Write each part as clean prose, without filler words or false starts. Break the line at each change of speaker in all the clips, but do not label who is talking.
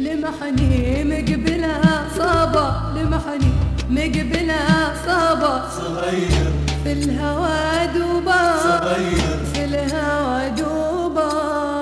لمحني مقبلها صابة، لمحني مقبلها صابة،
صغير
في الهوى دوبا،
صغير
في الهوى دوبا،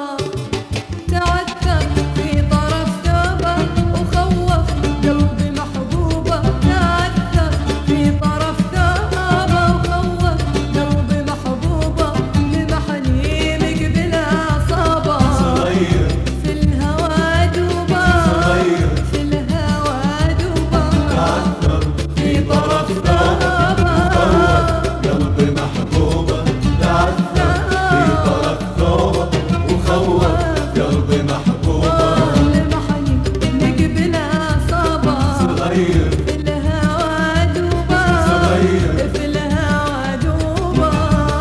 تعثر في طرف ثوبه وخوف قلبي محبوبة، تعثر في طرف ثوبه وخوف قلبي محبوبة، لمحني مقبلها صابة،
صغير
في الهوى دوبا،
صغير
في الهوى دوبا،
تعثر
في طرف ثوبه
قلبي محبوبة، تعثر في طرف ثوبه وخوف قلبي محبوبة،
لمحني مقبلها صابة،
صغير
في الهوى دوبا،
صغير
في الهوى دوبا.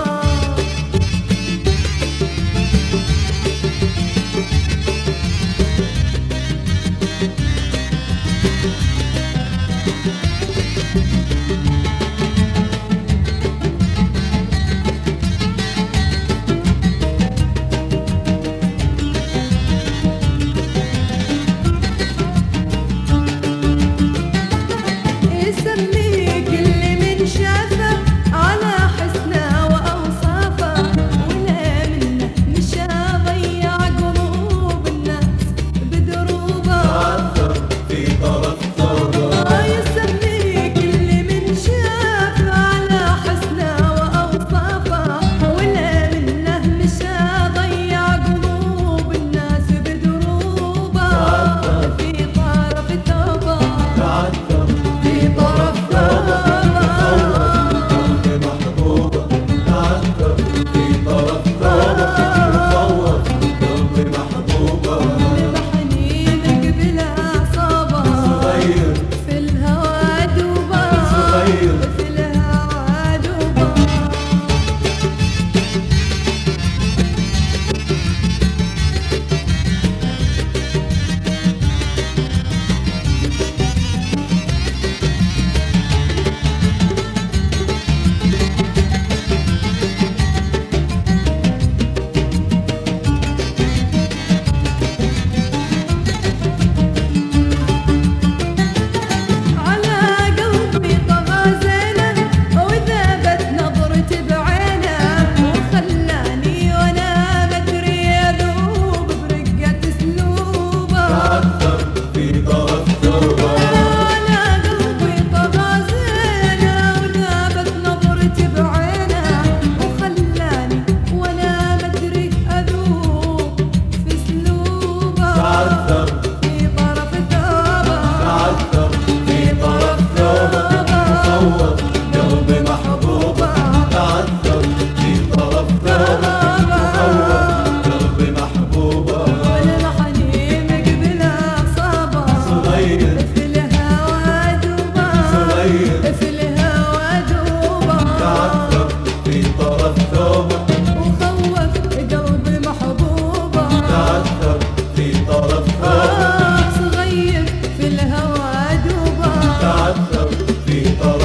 يسمي كل من شافه على حسنه وأوصافه، ولا منه مشى ضيع قلوب الناس بدروبه،
تعثر في طرف ثوبه
يسمي كل من شافه على حسنه وأوصافه، ولا منه مشى ضيع قلوب الناس بدروبه، في طرف ثوبه،
تعثر
في طرف
قلبي محبوبة، تعثر في طرف ثوبه وخوف قلبي محبوبة،
لمحني مقبلها صابة،
صغير
في الهوى دوبا،
صغير
في الهوى دوبا. على قلبي طغى زينه وذابت نظرتي بعينه، وخلاني وانا مدري اذوب برقة اسلوبه،
تعثر في طرف ثوبه
على قلبي طغى زينه وذابت نظرتي بعينه، وخلاني وانا مدري اذوب في اسلوبه،
تعثر
في طرف ثوبه،
تعثر في طرف ثوبه وخوف قلبي محبوبة، تعثر في طرف ثوبه وخوف قلبي محبوبة،
ولمحني مقبلها صابة،
صغير
في الهوى دوبا،
صغير
في الهوى دوبا،
تعثر في طرف ثوبه
وخوف قلبي محبوبة،
تعثر في طرف ثوبه
صغير في الهوى دوبا،
تعثر في طرف